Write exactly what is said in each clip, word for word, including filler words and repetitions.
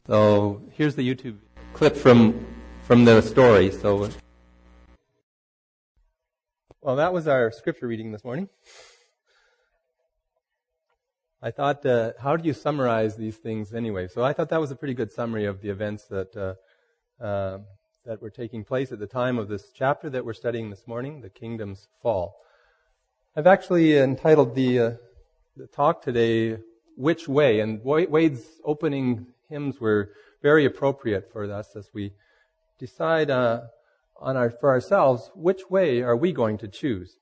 So here's the YouTube clip from from the story. So, well, that was our scripture reading this morning. I thought, uh, how do you summarize these things anyway? So I thought that was a pretty good summary of the events that uh, uh, that were taking place at the time of this chapter that we're studying this morning, the kingdom's fall. I've actually entitled the, uh, the talk today, "Which Way?" And Wade's opening hymns were very appropriate for us as we decide uh, on our for ourselves, which way are we going to choose?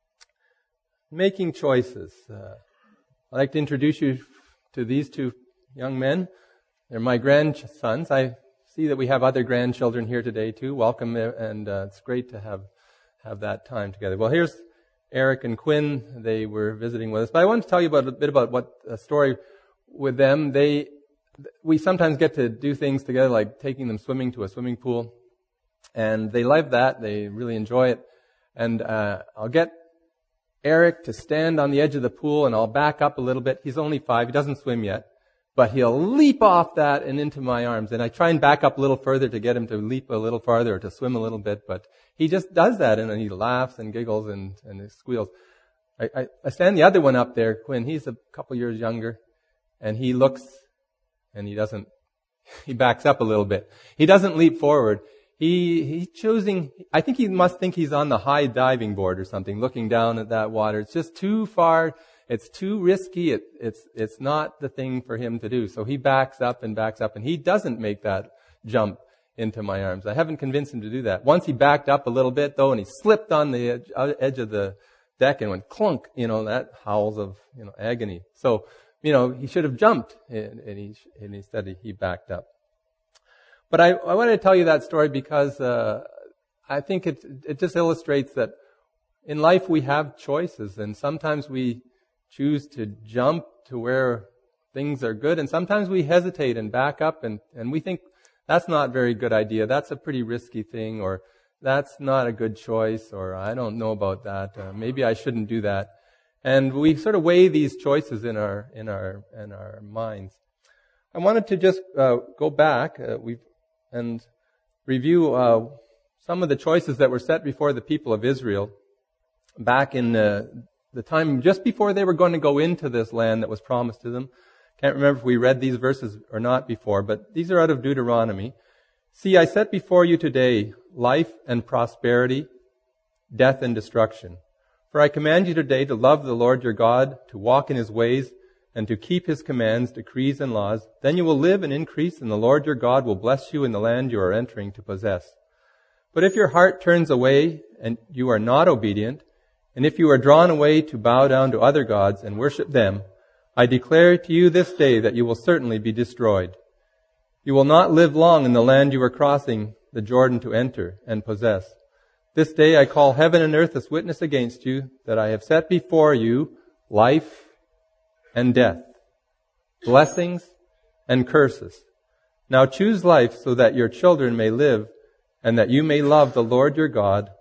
Making choices. Uh, I'd like to introduce you to these two young men. They're my grandsons. I see that we have other grandchildren here today too. Welcome, and uh, it's great to have have that time together. Well, here's Eric and Quinn. They were visiting with us, but I wanted to tell you about a bit about what a story with them. They we sometimes get to do things together, like taking them swimming to a swimming pool, and they love that. They really enjoy it, and uh, I'll get Eric to stand on the edge of the pool, and I'll back up a little bit. He's only five. He doesn't swim yet. But he'll leap off that and into my arms. And I try and back up a little further to get him to leap a little farther or to swim a little bit. But he just does that, and he laughs and giggles and, and he squeals. I, I, I stand the other one up there, Quinn. He's a couple years younger. And he looks, and he doesn't, he backs up a little bit. He doesn't leap forward. He, he's choosing, I think he must think he's on the high diving board or something, looking down at that water. It's just too far. It's too risky. It, it's, it's not the thing for him to do. So he backs up and backs up, and he doesn't make that jump into my arms. I haven't convinced him to do that. Once he backed up a little bit though, and he slipped on the edge, edge of the deck and went clunk, you know, that howls of, you know, agony. So, you know, he should have jumped, and, and, he, and instead he backed up. But I, I wanted to tell you that story because uh, I think it it just illustrates that in life we have choices, and sometimes we choose to jump to where things are good, and sometimes we hesitate and back up, and, and we think that's not a very good idea, that's a pretty risky thing, or that's not a good choice, or I don't know about that, uh, maybe I shouldn't do that. And we sort of weigh these choices in our in our in our minds. I wanted to just uh, go back uh, we've and review uh, some of the choices that were set before the people of Israel back in uh, the time just before they were going to go into this land that was promised to them. Can't remember if we read these verses or not before, but these are out of Deuteronomy. "See, I set before you today life and prosperity, death and destruction. For I command you today to love the Lord your God, to walk in His ways, and to keep His commands, decrees, and laws. Then you will live and increase, and the Lord your God will bless you in the land you are entering to possess. But if your heart turns away and you are not obedient, and if you are drawn away to bow down to other gods and worship them, I declare to you this day that you will certainly be destroyed. You will not live long in the land you are crossing the Jordan to enter and possess. This day I call heaven and earth as witness against you, that I have set before you life and death, blessings and curses. Now choose life so that your children may live, and that you may love the Lord your God.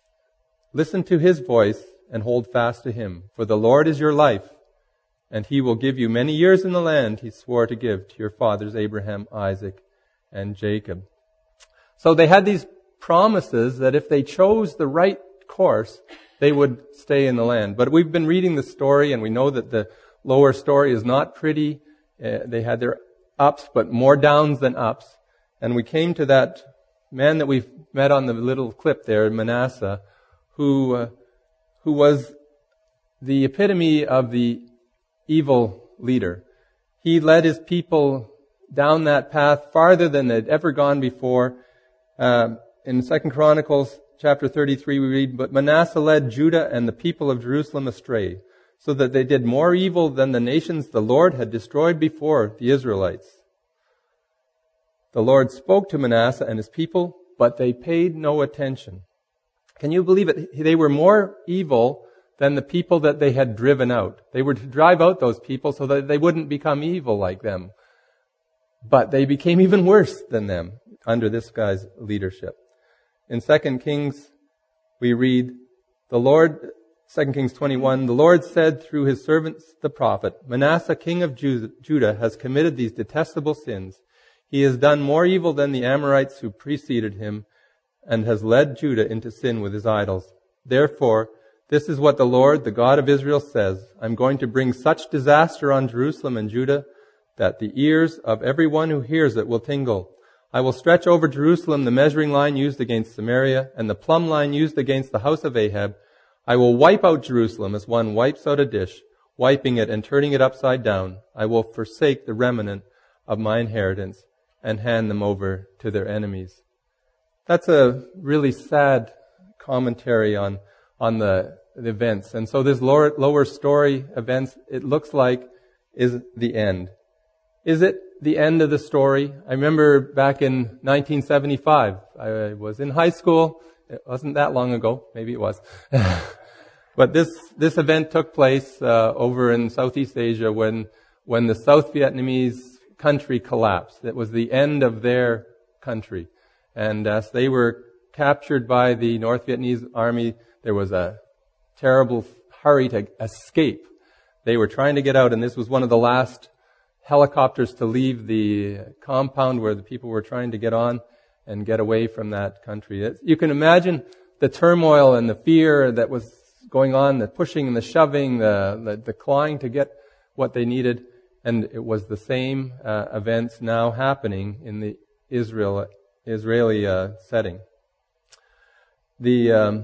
Listen to His voice and hold fast to Him. For the Lord is your life, and He will give you many years in the land He swore to give to your fathers Abraham, Isaac, and Jacob." So they had these promises that if they chose the right course, they would stay in the land. But we've been reading the story, and we know that the lower story is not pretty. Uh, they had their ups, but more downs than ups. And we came to that man that we've met on the little clip there, Manasseh, who uh, who was the epitome of the evil leader. He led his people down that path farther than they'd ever gone before. Uh, in Second Chronicles chapter thirty-three, we read, "But Manasseh led Judah and the people of Jerusalem astray, so that they did more evil than the nations the Lord had destroyed before the Israelites. The Lord spoke to Manasseh and his people, but they paid no attention." Can you believe it? They were more evil than the people that they had driven out. They were to drive out those people so that they wouldn't become evil like them. But they became even worse than them under this guy's leadership. In Second Kings, we read, the Lord, Second Kings twenty-one, "The Lord said through His servants the prophet, Manasseh, king of Judah, has committed these detestable sins. He has done more evil than the Amorites who preceded him, and has led Judah into sin with his idols. Therefore, this is what the Lord, the God of Israel, says. I'm going to bring such disaster on Jerusalem and Judah that the ears of everyone who hears it will tingle. I will stretch over Jerusalem the measuring line used against Samaria and the plumb line used against the house of Ahab. I will wipe out Jerusalem as one wipes out a dish, wiping it and turning it upside down. I will forsake the remnant of my inheritance and hand them over to their enemies. That's a really sad commentary on on the, the events. And so this lower, lower story events, it looks like, is the end. Is it the end of the story? I remember back in nineteen seventy-five, I was in high school. It wasn't that long ago. Maybe it was. But this this event took place uh, over in Southeast Asia when when the South Vietnamese country collapsed. It was the end of their country. And as they were captured by the North Vietnamese army, there was a terrible hurry to escape. They were trying to get out, and this was one of the last helicopters to leave the compound where the people were trying to get on and get away from that country. It's, you can imagine the turmoil and the fear that was going on, the pushing and the shoving, the, the, the clawing to get what they needed. And it was the same uh, events now happening in the Israel Israeli uh, setting. The um,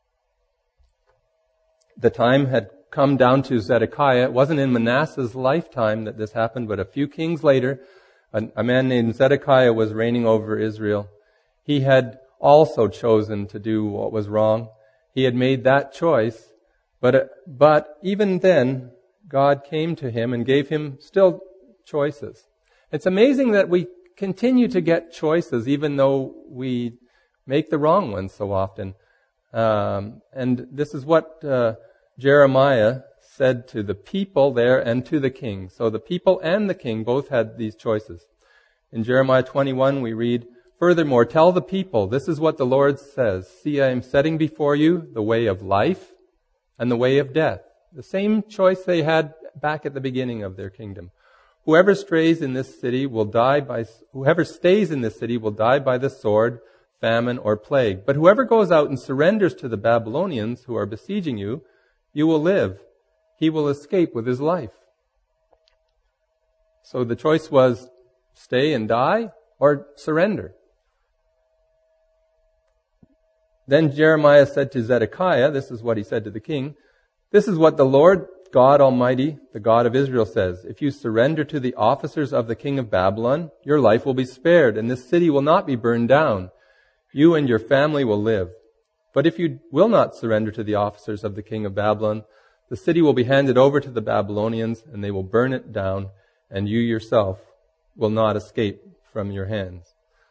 the time had come down to Zedekiah. It wasn't in Manasseh's lifetime that this happened, but a few kings later, a, a man named Zedekiah was reigning over Israel. He had also chosen to do what was wrong. He had made that choice, but but even then, God came to him and gave him still choices. It's amazing that we continue to get choices even though we make the wrong ones so often. Um, and this is what uh, Jeremiah said to the people there and to the king. So the people and the king both had these choices. In Jeremiah twenty-one we read, "Furthermore, tell the people, this is what the Lord says. See, I am setting before you the way of life and the way of death." The same choice they had back at the beginning of their kingdom. Whoever strays in this city will die by, whoever stays in this city will die by the sword, famine, or plague. But whoever goes out and surrenders to the Babylonians who are besieging you, you will live. He will escape with his life. So the choice was stay and die or surrender. Then Jeremiah said to Zedekiah, this is what he said to the king, "This is what the Lord God Almighty, the God of Israel, says. If you surrender to the officers of the king of Babylon, your life will be spared, and this city will not be burned down. You and your family will live. But if you will not surrender to the officers of the king of Babylon, the city will be handed over to the Babylonians, and they will burn it down, and you yourself will not escape from your hands."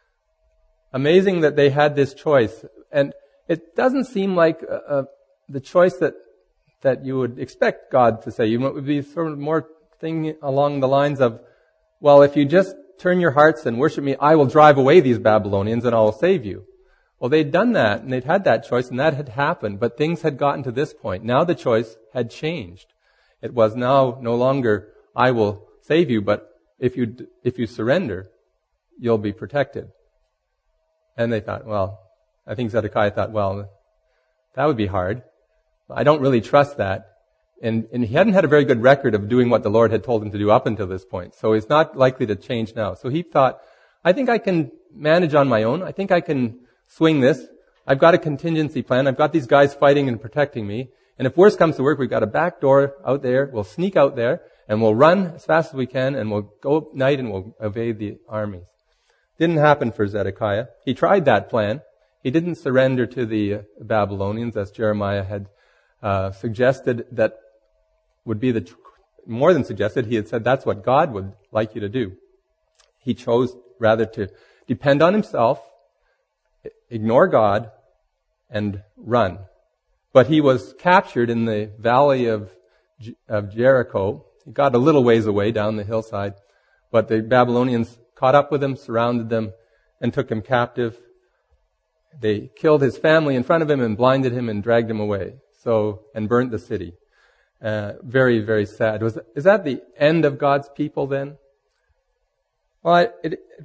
Amazing that they had this choice. And it doesn't seem like uh, uh, the choice that that you would expect God to say. You would be sort of more thing along the lines of, well, if you just turn your hearts and worship me, I will drive away these Babylonians and I will save you. Well, they'd done that and they'd had that choice and that had happened, but things had gotten to this point. Now the choice had changed. It was now no longer, I will save you, but if you, if you surrender, you'll be protected. And they thought, well, I think Zedekiah thought, well, that would be hard. I don't really trust that. And, and he hadn't had a very good record of doing what the Lord had told him to do up until this point. So he's not likely to change now. So he thought, I think I can manage on my own. I think I can swing this. I've got a contingency plan. I've got these guys fighting and protecting me. And if worse comes to worse, we've got a back door out there. We'll sneak out there and we'll run as fast as we can and we'll go at night and we'll evade the armies. Didn't happen for Zedekiah. He tried that plan. He didn't surrender to the Babylonians as Jeremiah had Uh, suggested that would be the, more than suggested, he had said that's what God would like you to do. He chose rather to depend on himself, ignore God, and run. But he was captured in the valley of, of Jericho. He got a little ways away down the hillside, but the Babylonians caught up with him, surrounded them, and took him captive. They killed his family in front of him and blinded him and dragged him away. So, and burnt the city. Uh, very, very sad. Was, is that the end of God's people then? Well, I, it,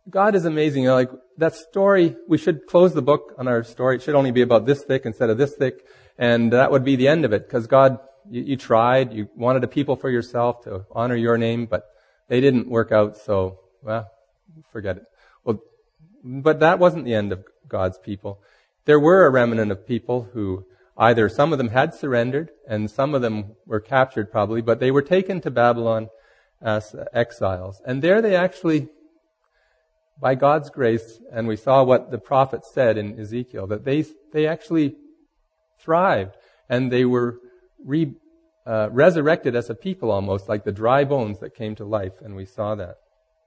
God is amazing. You know, like that story, we should close the book on our story. It should only be about this thick instead of this thick. And that would be the end of it. Because God, you, you tried, you wanted a people for yourself to honor your name, but they didn't work out. So, well, forget it. Well, but that wasn't the end of God's people. There were a remnant of people who either some of them had surrendered and some of them were captured probably, but they were taken to Babylon as exiles. And there they actually, by God's grace, and we saw what the prophet said in Ezekiel, that they they actually thrived and they were re, uh, resurrected as a people almost, like the dry bones that came to life, and we saw that.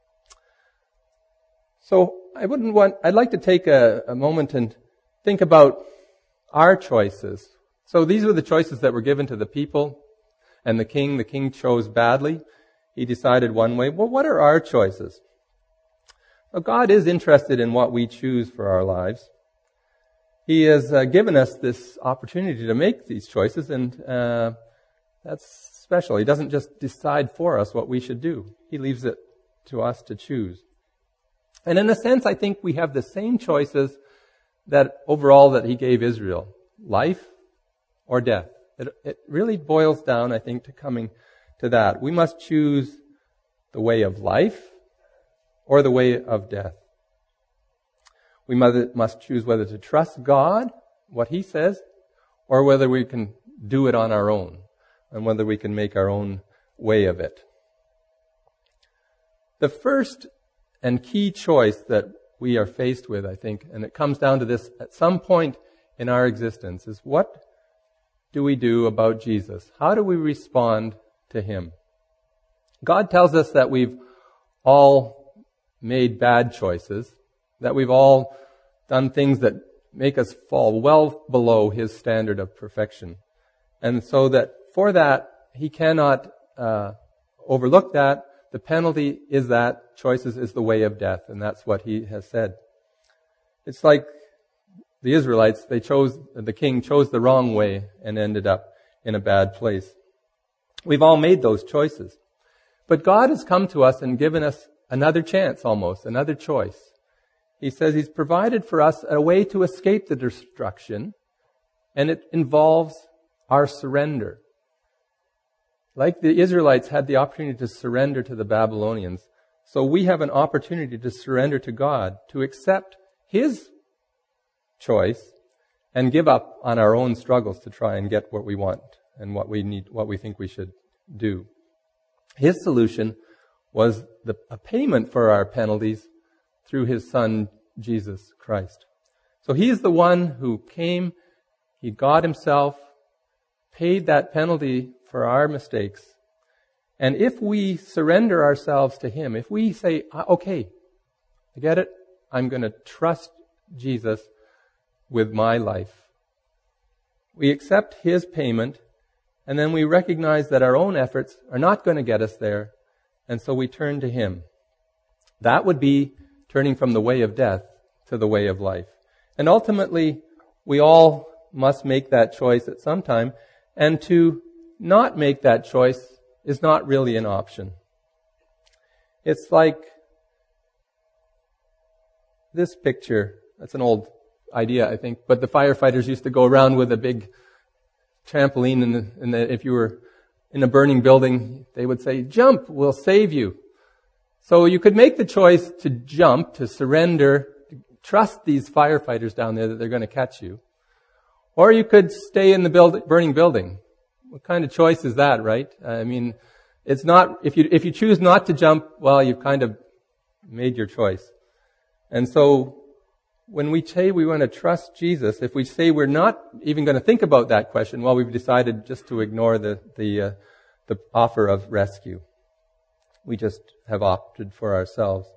So I wouldn't want, I'd like to take a, a moment and think about our choices. So these were the choices that were given to the people and the king. The king chose badly. He decided one way. Well, what are our choices? Well, God is interested in what we choose for our lives. He has uh, given us this opportunity to make these choices, and uh, that's special. He doesn't just decide for us what we should do. He leaves it to us to choose. And in a sense, I think we have the same choices that overall that He gave Israel. Life or death. It, it really boils down, I think, to coming to that. We must choose the way of life or the way of death. We must choose whether to trust God, what He says, or whether we can do it on our own, and whether we can make our own way of it. The first and key choice that we are faced with, I think, and it comes down to this at some point in our existence, is what do we do about Jesus? How do we respond to Him? God tells us that we've all made bad choices, that we've all done things that make us fall well below His standard of perfection. And so that for that, He cannot uh, overlook that. The penalty is that choices is the way of death, and that's what He has said. It's like the Israelites, they chose, the king chose the wrong way and ended up in a bad place. We've all made those choices. But God has come to us and given us another chance almost, another choice. He says He's provided for us a way to escape the destruction, and it involves our surrender. Like the Israelites had the opportunity to surrender to the Babylonians, so we have an opportunity to surrender to God, to accept His choice and give up on our own struggles to try and get what we want and what we need, what we think we should do. His solution was the, a payment for our penalties through His Son, Jesus Christ. So He is the one who came, He God Himself, paid that penalty for our mistakes. And if we surrender ourselves to Him, if we say, okay, I get it, I'm going to trust Jesus with my life. We accept His payment, and then we recognize that our own efforts are not going to get us there, and so we turn to Him. That would be turning from the way of death to the way of life. And ultimately, we all must make that choice at some time, and to not make that choice is not really an option. It's like this picture. That's an old idea, I think, but the firefighters used to go around with a big trampoline, and, the, and the, if you were in a burning building, they would say, jump, we'll save you. So you could make the choice to jump, to surrender, to trust these firefighters down there that they're going to catch you. Or you could stay in the build, burning building. What kind of choice is that, right? I mean, it's not, if you, if you choose not to jump, well, you've kind of made your choice. And so, when we say we want to trust Jesus, if we say we're not even going to think about that question, well, we've decided just to ignore the, the, uh, the offer of rescue. We just have opted for ourselves.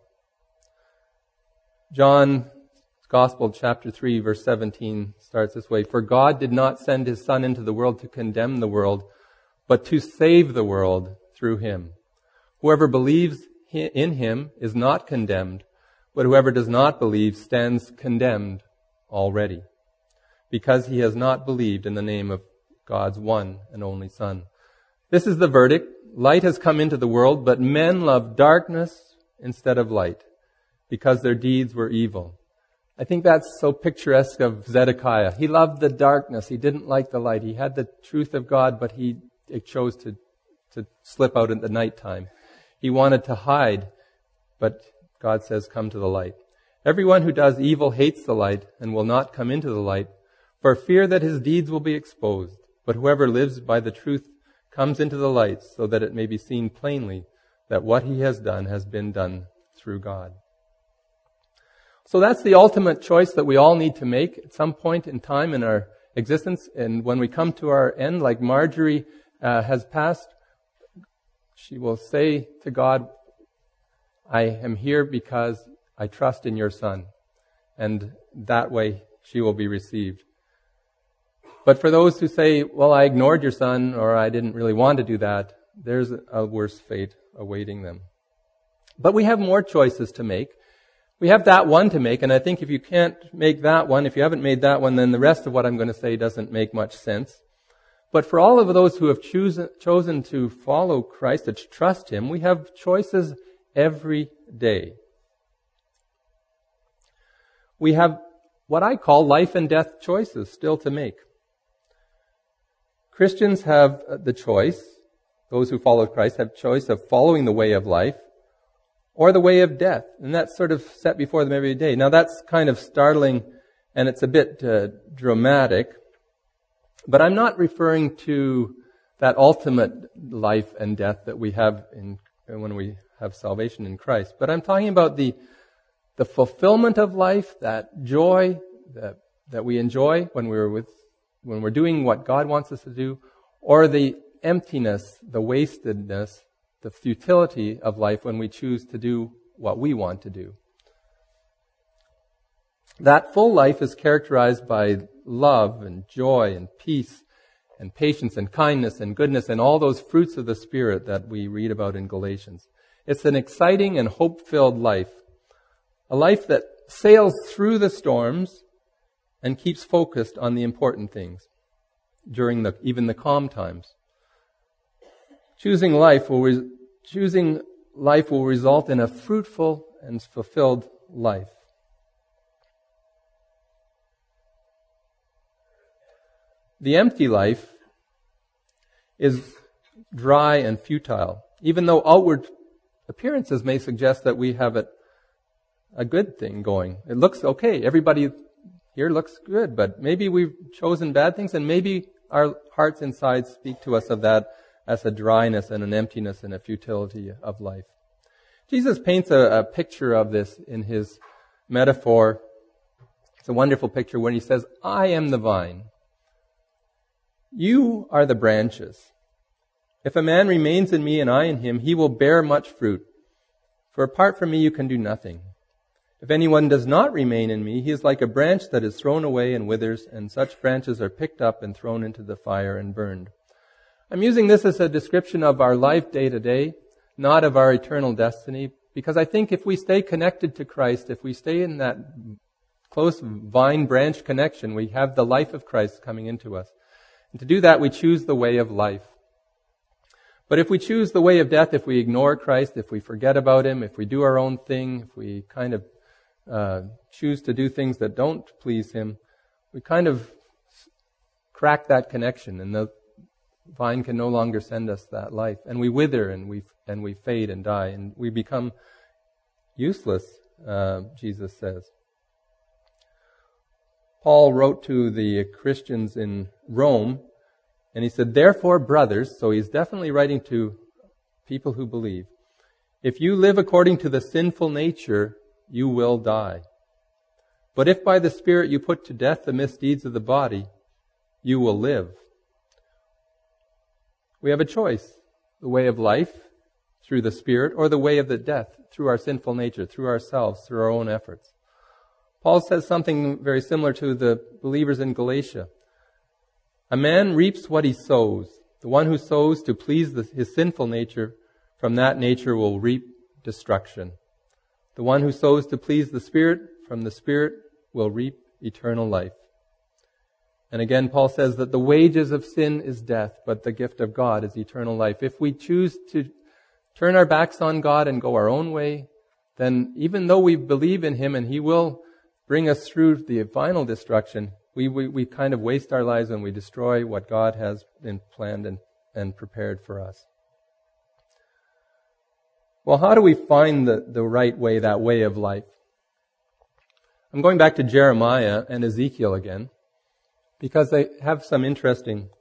John's Gospel, chapter three, verse seventeen, starts this way. For God did not send His Son into the world to condemn the world, but to save the world through Him. Whoever believes in Him is not condemned, but whoever does not believe stands condemned already, because he has not believed in the name of God's one and only Son. This is the verdict. Light has come into the world, but men love darkness instead of light, because their deeds were evil. I think that's so picturesque of Zedekiah. He loved the darkness. He didn't like the light. He had the truth of God, but he chose to, to slip out at the nighttime. He wanted to hide, but God says, come to the light. Everyone who does evil hates the light and will not come into the light, for fear that his deeds will be exposed. But whoever lives by the truth comes into the light, so that it may be seen plainly that what he has done has been done through God. So that's the ultimate choice that we all need to make at some point in time in our existence. And when we come to our end, like Marjorie uh, has passed, she will say to God, I am here because I trust in your Son. And that way she will be received. But for those who say, well, I ignored your Son, or I didn't really want to do that, there's a worse fate awaiting them. But we have more choices to make. We have that one to make, and I think if you can't make that one, if you haven't made that one, then the rest of what I'm going to say doesn't make much sense. But for all of those who have choose, chosen to follow Christ, to trust Him, we have choices every day. We have what I call life and death choices still to make. Christians have the choice, those who follow Christ have choice of following the way of life or the way of death. And that's sort of set before them every day. Now that's kind of startling and it's a bit uh, dramatic, but I'm not referring to that ultimate life and death that we have in when we have salvation in Christ. But I'm talking about the the fulfillment of life, that joy that that we enjoy when we're with when we're doing what God wants us to do, or the emptiness, the wastedness, the futility of life when we choose to do what we want to do. That full life is characterized by love and joy and peace and patience and kindness and goodness and all those fruits of the Spirit that we read about in Galatians. It's an exciting and hope-filled life. A life that sails through the storms and keeps focused on the important things during the even the calm times. Choosing life will re- choosing life will result in a fruitful and fulfilled life. The empty life is dry and futile, even though outward appearances may suggest that we have a, a good thing going. It looks okay. Everybody here looks good, but maybe we've chosen bad things, and maybe our hearts inside speak to us of that as a dryness and an emptiness and a futility of life. Jesus paints a, a picture of this in his metaphor. It's a wonderful picture when he says, I am the vine. You are the branches. If a man remains in me and I in him, he will bear much fruit. For apart from me you can do nothing. If anyone does not remain in me, he is like a branch that is thrown away and withers, and such branches are picked up and thrown into the fire and burned. I'm using this as a description of our life day to day, not of our eternal destiny, because I think if we stay connected to Christ, if we stay in that close vine-branch connection, we have the life of Christ coming into us. And to do that, we choose the way of life. But if we choose the way of death, if we ignore Christ, if we forget about Him, if we do our own thing, if we kind of uh, choose to do things that don't please Him, we kind of crack that connection, and the vine can no longer send us that life. And we wither, and we and we fade and die, and we become useless, uh, Jesus says. Paul wrote to the Christians in Rome, and he said, therefore, brothers, so he's definitely writing to people who believe, if you live according to the sinful nature, you will die. But if by the Spirit you put to death the misdeeds of the body, you will live. We have a choice, the way of life through the Spirit, or the way of the death through our sinful nature, through ourselves, through our own efforts. Paul says something very similar to the believers in Galatia. A man reaps what he sows. The one who sows to please the, his sinful nature, from that nature will reap destruction. The one who sows to please the Spirit, from the Spirit will reap eternal life. And again, Paul says that the wages of sin is death, but the gift of God is eternal life. If we choose to turn our backs on God and go our own way, then even though we believe in Him and He will bring us through the final destruction, we, we, we kind of waste our lives when we destroy what God has been planned and, and prepared for us. Well, how do we find the, the right way, that way of life? I'm going back to Jeremiah and Ezekiel again, because they have some interesting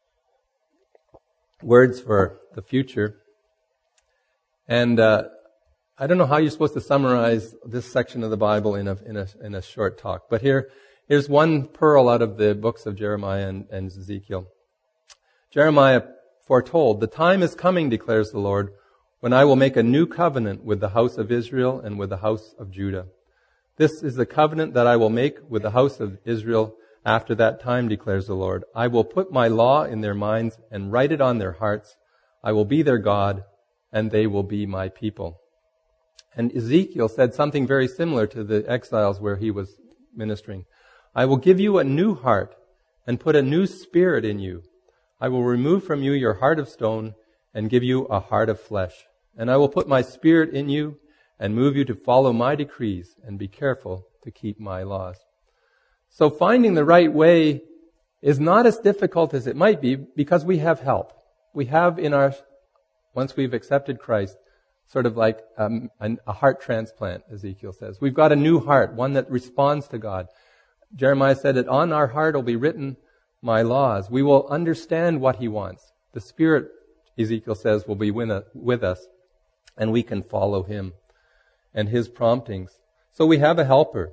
words for the future. And uh, I don't know how you're supposed to summarize this section of the Bible in a in a in a short talk, but here here's one pearl out of the books of Jeremiah and, and Ezekiel. Jeremiah foretold, "The time is coming, declares the Lord, when I will make a new covenant with the house of Israel and with the house of Judah. This is the covenant that I will make with the house of Israel after that time, declares the Lord. I will put my law in their minds and write it on their hearts. I will be their God, and they will be my people." And Ezekiel said something very similar to the exiles where he was ministering. "I will give you a new heart and put a new spirit in you. I will remove from you your heart of stone and give you a heart of flesh. And I will put my spirit in you and move you to follow my decrees and be careful to keep my laws." So finding the right way is not as difficult as it might be because we have help. We have in our, once we've accepted Christ, sort of like um, a heart transplant, Ezekiel says. We've got a new heart, one that responds to God. Jeremiah said that on our heart will be written my laws. We will understand what He wants. The Spirit, Ezekiel says, will be with us, and we can follow Him and His promptings. So we have a helper.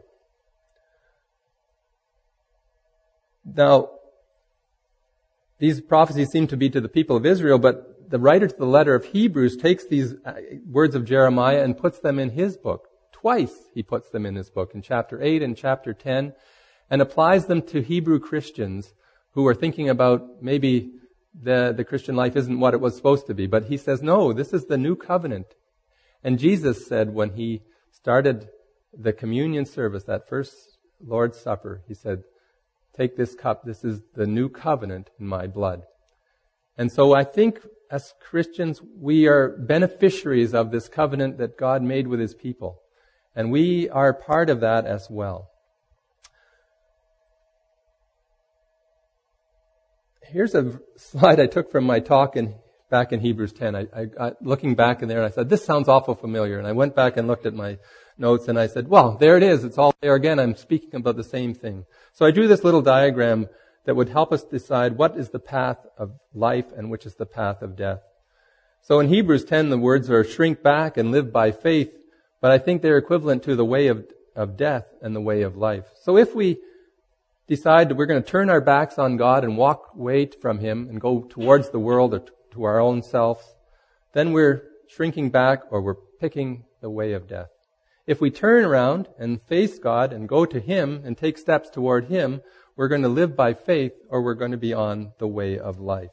Now, these prophecies seem to be to the people of Israel, but the writer to the letter of Hebrews takes these words of Jeremiah and puts them in his book. Twice he puts them in his book, in chapter eight and chapter ten, and applies them to Hebrew Christians who are thinking about maybe the, the Christian life isn't what it was supposed to be. But he says, no, this is the new covenant. And Jesus said when He started the communion service, that first Lord's Supper, He said, "Take this cup, this is the new covenant in my blood." And so I think as Christians, we are beneficiaries of this covenant that God made with His people. And we are part of that as well. Here's a slide I took from my talk in, back in Hebrews ten. I, I got looking back in there and I said, this sounds awful familiar. And I went back and looked at my notes and I said, well, there it is. It's all there again. I'm speaking about the same thing. So I drew this little diagram that would help us decide what is the path of life and which is the path of death. So in Hebrews ten, the words are shrink back and live by faith, but I think they're equivalent to the way of, of death and the way of life. So if we decide that we're going to turn our backs on God and walk away from Him and go towards the world or to our own selves, then we're shrinking back or we're picking the way of death. If we turn around and face God and go to Him and take steps toward Him, we're going to live by faith or we're going to be on the way of life.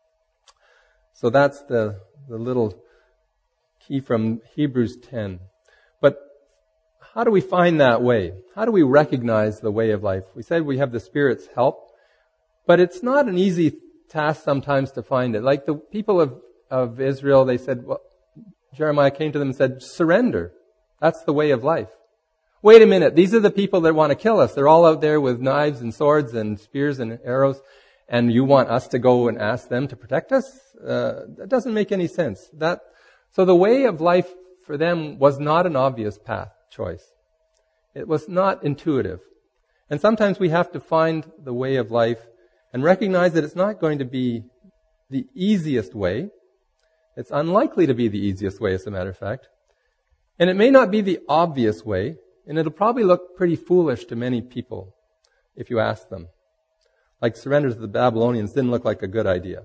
So that's the, the little key from Hebrews ten. But how do we find that way? How do we recognize the way of life? We said we have the Spirit's help, but it's not an easy task sometimes to find it. Like the people of, of Israel, they said, well, Jeremiah came to them and said, surrender. That's the way of life. Wait a minute, these are the people that want to kill us. They're all out there with knives and swords and spears and arrows, and you want us to go and ask them to protect us? Uh, that doesn't make any sense. That, so the way of life for them was not an obvious path choice. It was not intuitive. And sometimes we have to find the way of life and recognize that it's not going to be the easiest way. It's unlikely to be the easiest way, as a matter of fact. And it may not be the obvious way, and it'll probably look pretty foolish to many people if you ask them. Like surrender to the Babylonians didn't look like a good idea.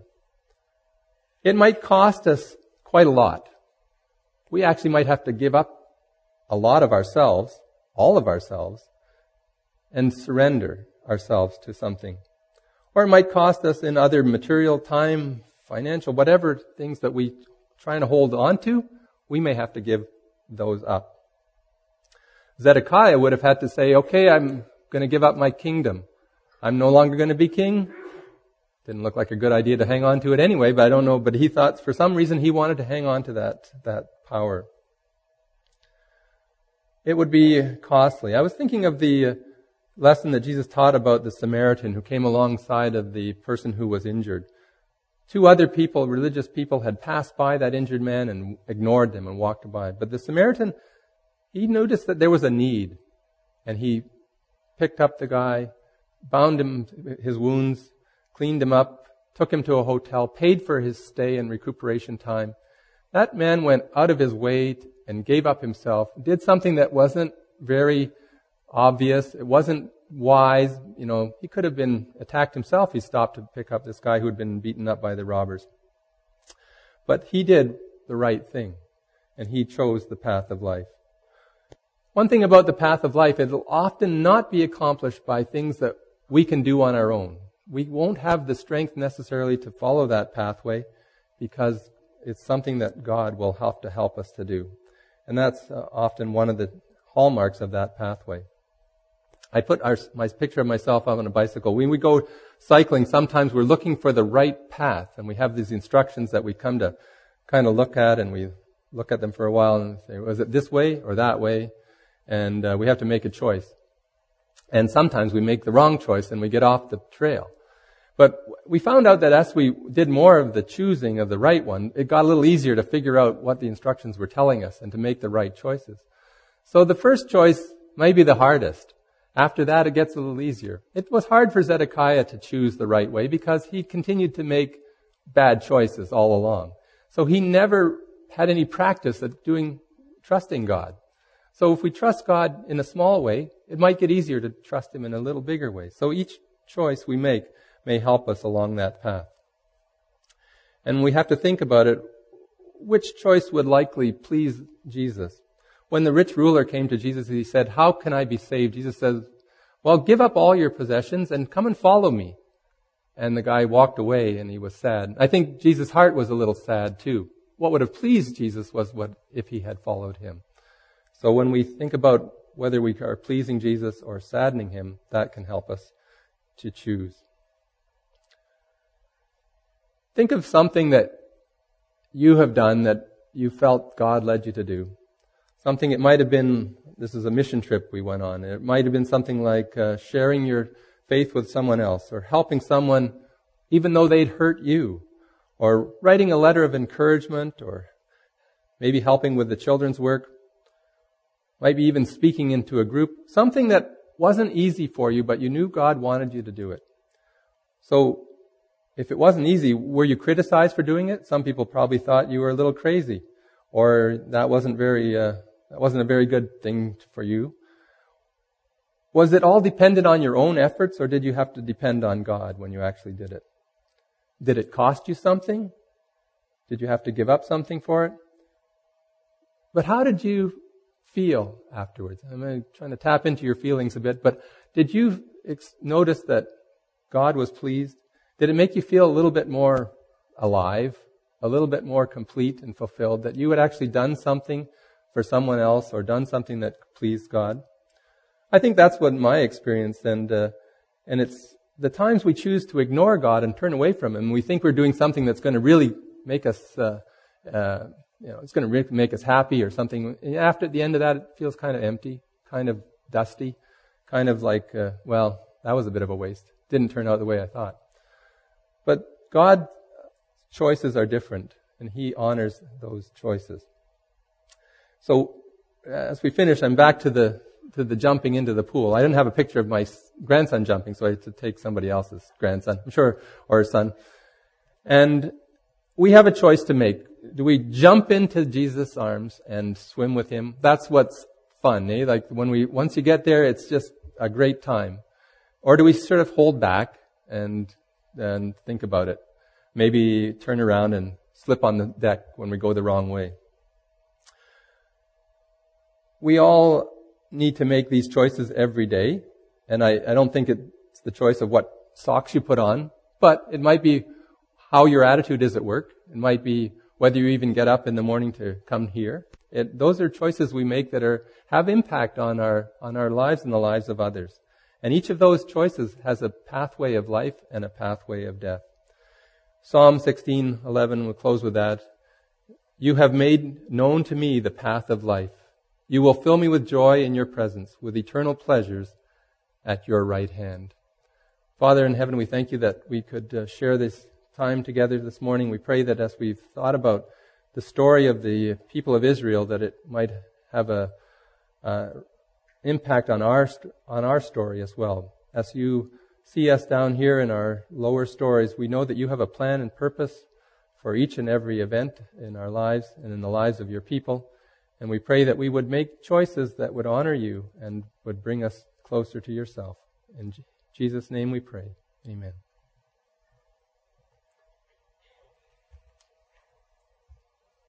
It might cost us quite a lot. We actually might have to give up a lot of ourselves, all of ourselves, and surrender ourselves to something. Or it might cost us in other material, time, financial, whatever things that we trying to hold on to, we may have to give those up. Zedekiah would have had to say, okay, I'm going to give up my kingdom. I'm no longer going to be king. Didn't look like a good idea to hang on to it anyway, but I don't know. But he thought for some reason he wanted to hang on to that, that power. it would be costly. I was thinking of the lesson that Jesus taught about the Samaritan who came alongside of the person who was injured. Two other people, religious people, had passed by that injured man and ignored them and walked by. But the Samaritan, he noticed that there was a need. And he picked up the guy, bound him, his wounds, cleaned him up, took him to a hotel, paid for his stay and recuperation time. That man went out of his way and gave up himself, did something that wasn't very obvious. It wasn't wise. You know, he could have been attacked himself. He stopped to pick up this guy who had been beaten up by the robbers. But he did the right thing, and he chose the path of life. One thing about the path of life, it'll often not be accomplished by things that we can do on our own. We won't have the strength necessarily to follow that pathway because it's something that God will have to help us to do. And that's uh, often one of the hallmarks of that pathway. I put our, my picture of myself up on a bicycle. When we go cycling, sometimes we're looking for the right path, and we have these instructions that we come to kind of look at, and we look at them for a while and say, was it this way or that way? And uh, we have to make a choice. And sometimes we make the wrong choice and we get off the trail. But we found out that as we did more of the choosing of the right one, it got a little easier to figure out what the instructions were telling us and to make the right choices. So the first choice might be the hardest. After that, it gets a little easier. It was hard for Zedekiah to choose the right way because he continued to make bad choices all along. So he never had any practice at doing, trusting God. So if we trust God in a small way, it might get easier to trust Him in a little bigger way. So each choice we make may help us along that path. And we have to think about it, which choice would likely please Jesus? When the rich ruler came to Jesus, he said, how can I be saved? Jesus says, well, give up all your possessions and come and follow me. And the guy walked away and he was sad. I think Jesus' heart was a little sad too. What would have pleased Jesus was what if he had followed Him. So when we think about whether we are pleasing Jesus or saddening Him, that can help us to choose. Think of something that you have done that you felt God led you to do. Something, it might have been, this is a mission trip we went on. It might have been something like uh, sharing your faith with someone else, or helping someone even though they'd hurt you, or writing a letter of encouragement, or maybe helping with the children's work, maybe even speaking into a group. Something that wasn't easy for you, but you knew God wanted you to do it. So if it wasn't easy, were you criticized for doing it? Some people probably thought you were a little crazy, or that wasn't very, uh, that wasn't a very good thing for you. Was it all dependent on your own efforts, or did you have to depend on God when you actually did it? Did it cost you something? Did you have to give up something for it? But how did you feel afterwards? I'm trying to tap into your feelings a bit, but did you ex- notice that God was pleased? Did it make you feel a little bit more alive, a little bit more complete and fulfilled, that you had actually done something for someone else or done something that pleased God? I think that's what my experience, and uh, and it's the times we choose to ignore God and turn away from Him. We think we're doing something that's going to really make us, uh, uh, you know, it's going to re- make us happy or something. And after at the end of that, it feels kind of empty, kind of dusty, kind of like, uh, well, that was a bit of a waste. Didn't turn out the way I thought. But God's choices are different, and He honors those choices. So as we finish, I'm back to the to the jumping into the pool. I didn't have a picture of my grandson jumping, so I had to take somebody else's grandson, I'm sure, or son. And we have a choice to make. Do we jump into Jesus' arms and swim with Him? That's what's fun, eh? Like when we, once you get there, it's just a great time. Or do we sort of hold back and, and think about it? Maybe turn around and slip on the deck when we go the wrong way. We all need to make these choices every day. And I, I don't think it's the choice of what socks you put on, but it might be how your attitude is at work. It might be whether you even get up in the morning to come here. It, those are choices we make that are have impact on our on our lives and the lives of others. And each of those choices has a pathway of life and a pathway of death. Psalm sixteen eleven, we'll close with that. You have made known to me the path of life. You will fill me with joy in your presence, with eternal pleasures at your right hand. Father in heaven, we thank you that we could uh, share this time together this morning. We pray that as we've thought about the story of the people of Israel, that it might have a uh, impact on our st- on our story as well. As you see us down here in our lower stories, we know that you have a plan and purpose for each and every event in our lives and in the lives of your people. And we pray that we would make choices that would honor you and would bring us closer to yourself. In Jesus' name we pray. Amen.